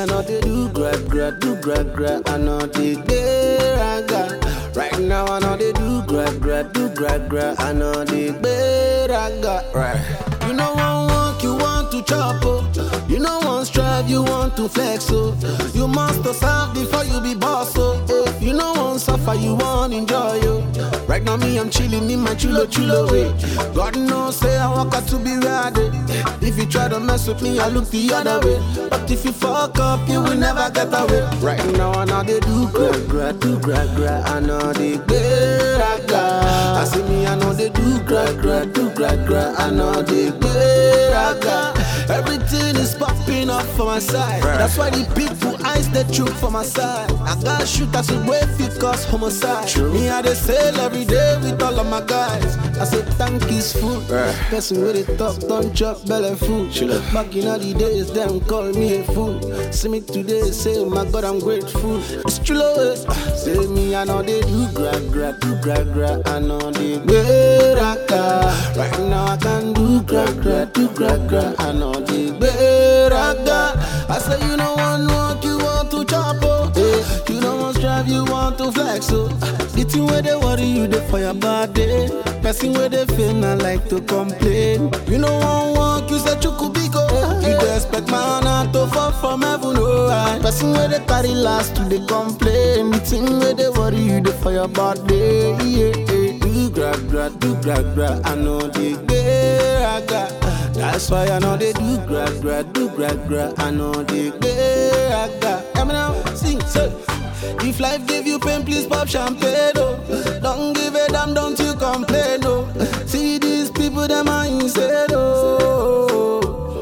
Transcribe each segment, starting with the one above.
I know they do gra, I know they beraga. Right now I know they do gra, I know they beraga. Right. You know one walk, you want to chop, oh. You know one strive, you want to flex, oh. You must serve before you be boss, oh. You know one suffer, you want enjoy, oh. Right now me, I'm chilling in my chulo way. God knows, say I walk out to be ready. If you try to mess with me, I look the other way. But if you fuck up, you will never get away. Right now I know they do gra, I know they beraga. I see me, I know they do gra, I know they beraga. Everything is popping up for my side. That's why the people eyes they choke for my side. I got shoot as a way because homicide. Me I they sell every day with all of my guys. I say tank is full. Person with it talk, don't chop belly food. Back in all the days, them call me a fool. See me today, say my God I'm grateful. It's chulo. Say me I know they do gra, I know they beraga. Right now I can do gra, I know they beraga. I say you know one walk, you want to chop, oh. You know one strive, you want to flex, oh. The thing where they worry you, they for your body. Person where they feel not like to complain. You know one walk, you say chukubiko. You don't expect my honor to fall from heaven, oh right. Person where they carry last to they complain. The thing where they worry you, they for your body. Do gra, I know they beraga. That's why I know they do gra, I know they beraga. Come now, sing, say. If life give you pain, please pop champagne, oh. Don't give a damn, don't you complain, oh. See these people, them are insane, oh.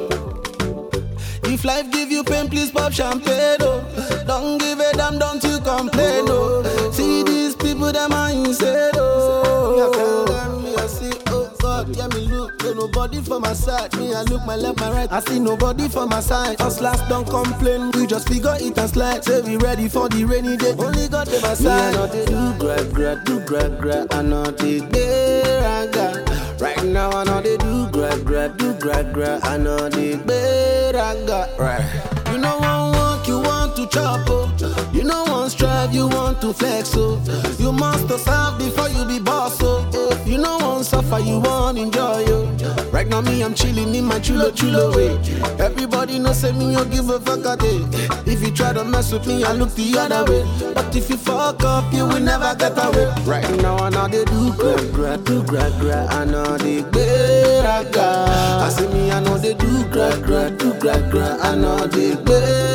If life give you pain, please pop champagne, oh. Don't give a damn, don't you complain, oh. See these people, them are insane, oh. I see, oh God, yeah, me look, no nobody for my side. Me, I look my left, my right, I see nobody for my side. Us last don't complain, we just figure it and slide. Say we ready for the rainy day, only God to my side. Me, I know they do gra, I know they beraga. Right now I know they do gra, I know they beraga. Right. You know one walk, you want to chop, oh. You know one strive, you want to flex, oh. You must serve before you be boss, oh. You know one suffer, you want enjoy, oh. Right now me, I'm chilling in my chulo way. Everybody knows say me, you give a fuck a day. If you try to mess with me, I look the other way. But if you fuck up, you will never get away. Right now I know they do gra, I know they beraga. I see me, I know they do gra, I know they beraga.